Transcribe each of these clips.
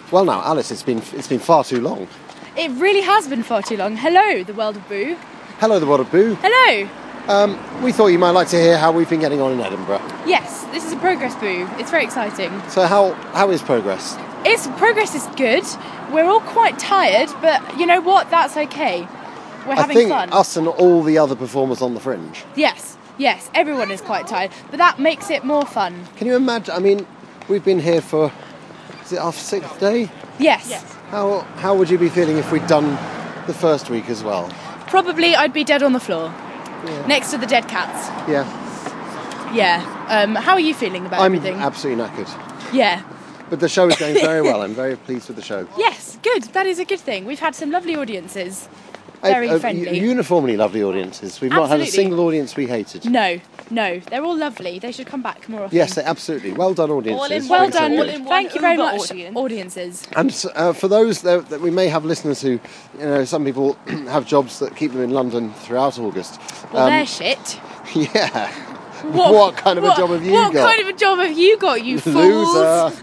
Well, now, Alice, it's been far too long. It really has been far too long. Hello, the world of Boo. Hello, the world of Boo. Hello. We thought you might like to hear how we've been getting on in Edinburgh. Yes, this is a progress Boo. It's very exciting. So how is progress? Progress is good. We're all quite tired, but you know what? That's okay. We're having fun. I think us and all the other performers on the Fringe. Yes, everyone is quite tired, but that makes it more fun. Can you imagine? I mean, we've been here for, is it our 6th day? Yes. How would you be feeling if we'd done the first week as well? Probably I'd be dead on the floor, next to the dead cats. Yeah. Yeah. How are you feeling about everything? I'm absolutely knackered. Yeah. But the show is going very well. I'm very pleased with the show. Yes, good. That is a good thing. We've had some lovely audiences. Very friendly. Uniformly lovely audiences. We've not had a single audience we hated. No. They're all lovely. They should come back more often. Yes, absolutely. Well done, audiences. Well done. Thank you very much, audiences. And for those that we may have listeners who, some people have jobs that keep them in London throughout August. Well, they're shit. Yeah. What kind of a job have you got? What kind of a job have you got, you fools? Loser.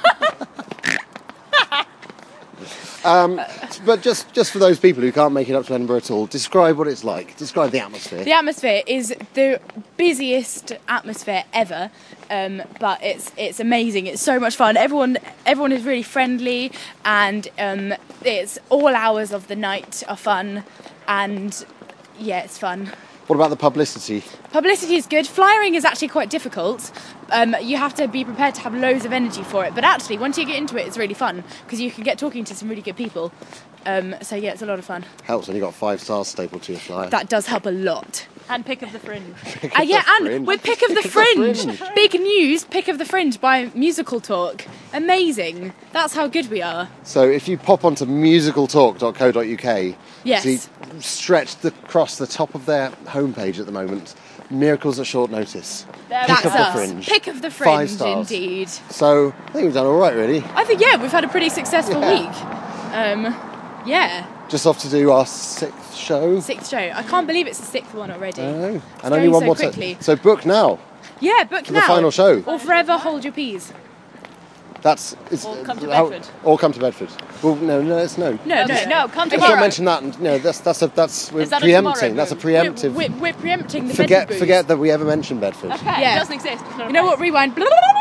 But just for those people who can't make it up to Edinburgh at all, describe what it's like. Describe the atmosphere. The atmosphere is the busiest atmosphere ever, but it's amazing. It's so much fun. Everyone is really friendly, and it's all hours of the night are fun, and yeah, it's fun. What about the publicity? Publicity is good. Flyering is actually quite difficult. You have to be prepared to have loads of energy for it. But actually, once you get into it, it's really fun because you can get talking to some really good people. So yeah, it's a lot of fun. Helps when you've got 5 stars stapled to your flyer. That does help a lot. And Pick of the Fringe. We're Pick of the Fringe. Big news, Pick of the Fringe by Musical Talk. Amazing. That's how good we are. So if you pop onto musicaltalk.co.uk, yes. see, stretched across the top of their homepage at the moment, miracles at short notice. That's Pick of us. the Fringe. Pick of the Fringe, 5 stars. indeed. So I think we've done all right, really. I think, we've had a pretty successful week. Yeah. Just off to do our 6th show. 6th show. I can't believe it's the 6th one already. I know. It's and only one more quickly. So book now. Yeah, book for now. the final show. Or forever hold your peas. Or come to Bedford. Or come to Bedford. Well, no, it's no. No, come Let's tomorrow. not mention that. No, that's we're Is that a preempting. tomorrow That's a move? preemptive. We're preempting the Bedford booze. Forget that we ever mentioned Bedford. Okay, Yeah. it doesn't exist. It's not You know what? Rewind.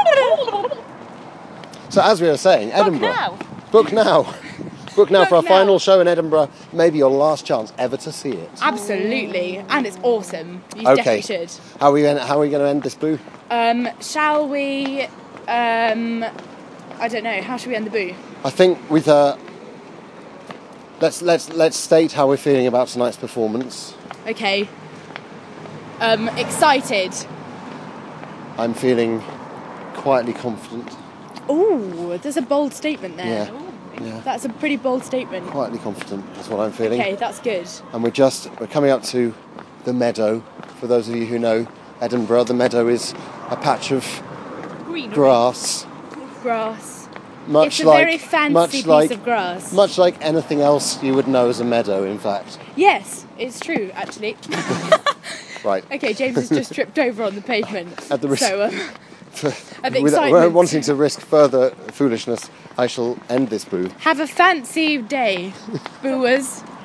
So as we were saying, Edinburgh. Book now. Book now for our now. final show in Edinburgh. Maybe your last chance ever to see it. Absolutely, and it's awesome. You Okay. definitely should. How are we going to end this, Boo? Shall we? I don't know. How should we end the boo? I think with let's state how we're feeling about tonight's performance. Okay. Excited. I'm feeling quietly confident. Ooh, there's a bold statement there. Yeah. Yeah. That's a pretty bold statement. Quietly confident is what I'm feeling. Okay, that's good. And we're coming up to the Meadow. For those of you who know Edinburgh, the Meadow is a patch of grass. Grass. Much It's a very fancy piece of grass. Much like anything else you would know as a meadow, in fact. Yes, it's true, actually. Right. Okay, James has just tripped over on the pavement. At the risk- So, at the Without excitement. wanting to risk further foolishness, I shall end this boo. Have a fancy day, booers.